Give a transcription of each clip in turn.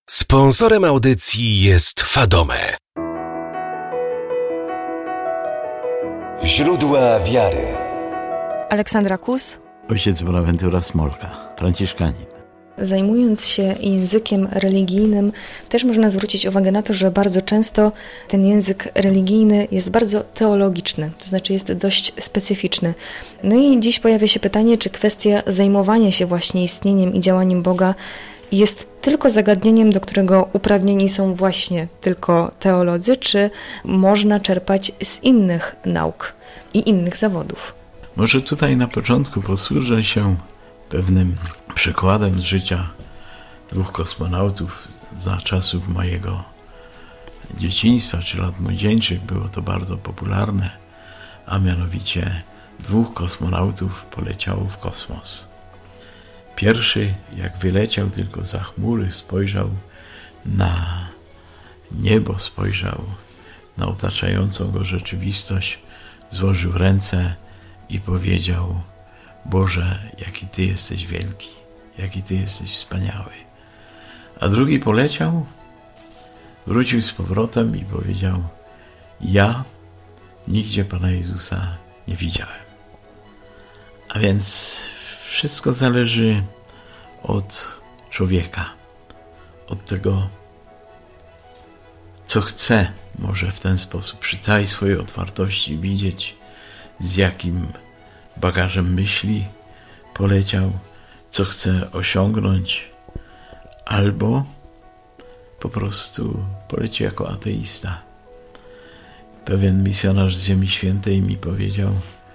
Sponsorem audycji jest Fadome. Źródła wiary. Aleksandra Kus, ojciec Bonaventura Smolka, franciszkanin. Zajmując się językiem religijnym, też można zwrócić uwagę na to, że bardzo często ten język religijny jest bardzo teologiczny, to znaczy jest dość specyficzny. No i dziś pojawia się pytanie, czy kwestia zajmowania się właśnie istnieniem i działaniem Boga jest tylko zagadnieniem, do którego uprawnieni są właśnie tylko teolodzy, czy można czerpać z innych nauk i innych zawodów? Może tutaj na początku posłużę się pewnym przykładem z życia dwóch kosmonautów za czasów mojego dzieciństwa czy lat młodzieńczych. Było to bardzo popularne, a mianowicie dwóch kosmonautów poleciało w kosmos. Pierwszy, jak wyleciał tylko za chmury, spojrzał na niebo, spojrzał na otaczającą go rzeczywistość, złożył ręce i powiedział: Boże, jaki Ty jesteś wielki, jaki Ty jesteś wspaniały. A drugi poleciał, wrócił z powrotem i powiedział: ja nigdzie Pana Jezusa nie widziałem. A więc wszystko zależy od człowieka, od tego, co chce. Może w ten sposób, przy całej swojej otwartości, widzieć, z jakim bagażem myśli poleciał, co chce osiągnąć, albo po prostu poleci jako ateista. Pewien misjonarz z Ziemi Świętej mi powiedział,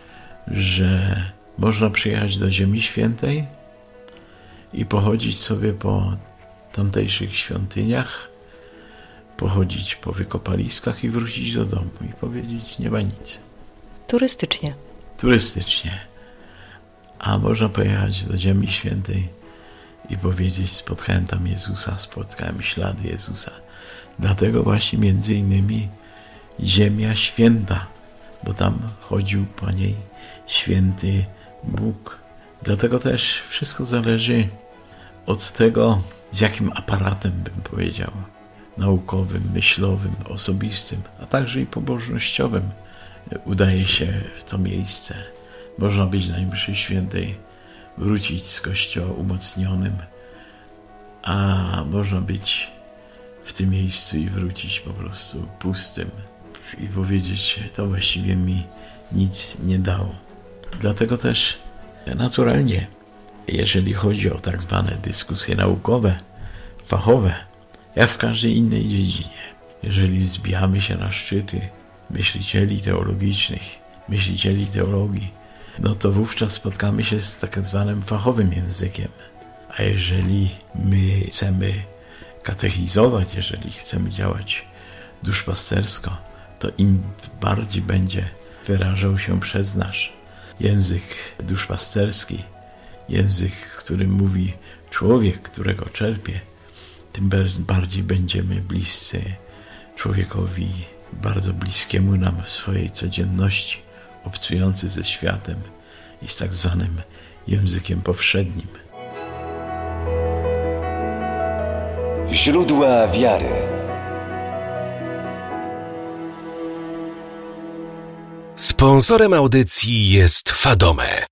że można przyjechać do Ziemi Świętej i pochodzić sobie po tamtejszych świątyniach, pochodzić po wykopaliskach i wrócić do domu i powiedzieć: nie ma nic. Turystycznie. A można pojechać do Ziemi Świętej i powiedzieć: spotkałem tam Jezusa, spotkałem ślady Jezusa. Dlatego właśnie między innymi Ziemia Święta, bo tam chodził po niej święty Bóg. Dlatego też wszystko zależy od tego, z jakim aparatem, bym powiedział, naukowym, myślowym, osobistym, a także i pobożnościowym udaje się w to miejsce. Można być na mszy świętej, wrócić z kościoła umocnionym, a można być w tym miejscu i wrócić po prostu pustym i powiedzieć: to właściwie mi nic nie dało. Dlatego też naturalnie, jeżeli chodzi o tak zwane dyskusje naukowe, fachowe, jak w każdej innej dziedzinie, jeżeli wzbijamy się na szczyty myślicieli teologicznych, myślicieli teologii, no to wówczas spotkamy się z tak zwanym fachowym językiem. A jeżeli my chcemy katechizować, jeżeli chcemy działać duszpastersko, to im bardziej będzie wyrażał się przez nasz język duszpasterski, język, którym mówi człowiek, którego czerpie, tym bardziej będziemy bliscy człowiekowi bardzo bliskiemu nam w swojej codzienności, obcujący ze światem i z tak zwanym językiem powszednim. Źródła wiary. Sponsorem audycji jest Fadome.